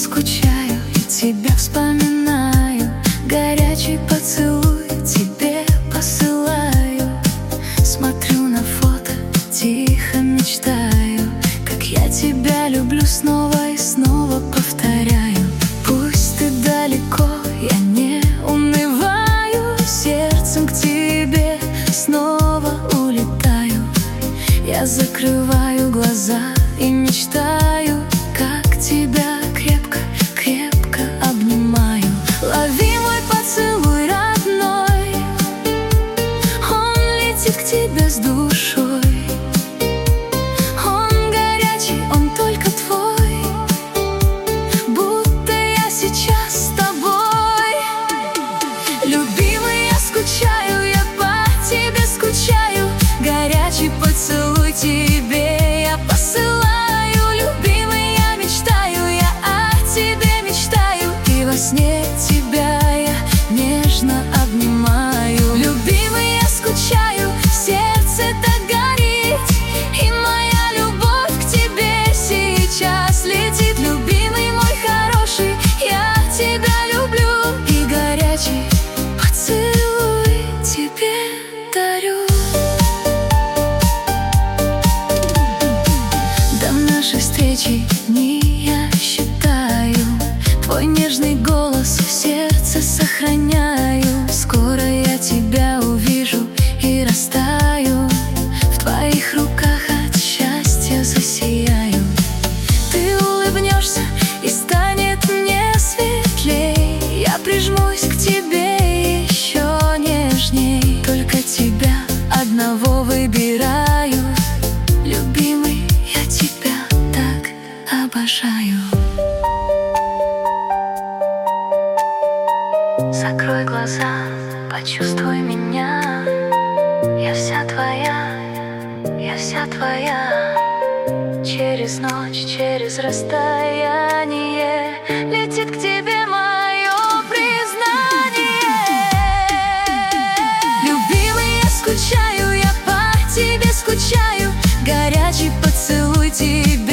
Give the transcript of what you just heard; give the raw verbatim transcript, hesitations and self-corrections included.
скучаю и тебя вспоминаю. Горячий поцелуй тебе посылаю. Смотрю на фото, тихо мечтаю, как я тебя люблю, снова и снова повторяю. Пусть ты далеко, я не унываю, сердцем к тебе снова улетаю. Я закрываю глаза и мечтаю, как тебя крепко, крепко обнимаю. Лови мой поцелуй, родной, он летит к тебе с душой. Он горячий, он только твой, будто я сейчас с тобой. Любимый, я скучаю, я по тебе скучаю. Горячий поцелуй тебе я посылаю. Любимый, я мечтаю, я о тебе мечтаю, и во сне тебя я нежно обнимаю. Любимый, я скучаю, сердце так горит, и моя любовь к тебе сейчас летит. Любимый мой хороший, я тебя люблю, и горячий поцелуй тебе дарю. До нашей встречи дни я считаю, твой нежный голос в сердце сохраняю. Скоро я тебя увижу и растаю, в твоих руках от счастья засияю. Ты улыбнешься и станет мне светлей, я прижмусь к тебе еще нежней. Только тебя одного выбираю. Любимый, я тебя так обожаю. Закрой глаза, почувствуй меня. Я вся твоя, я вся твоя. Через ночь, через расстояние летит к тебе мое признание. Любимый, я скучаю, я по тебе скучаю. Горячий поцелуй тебе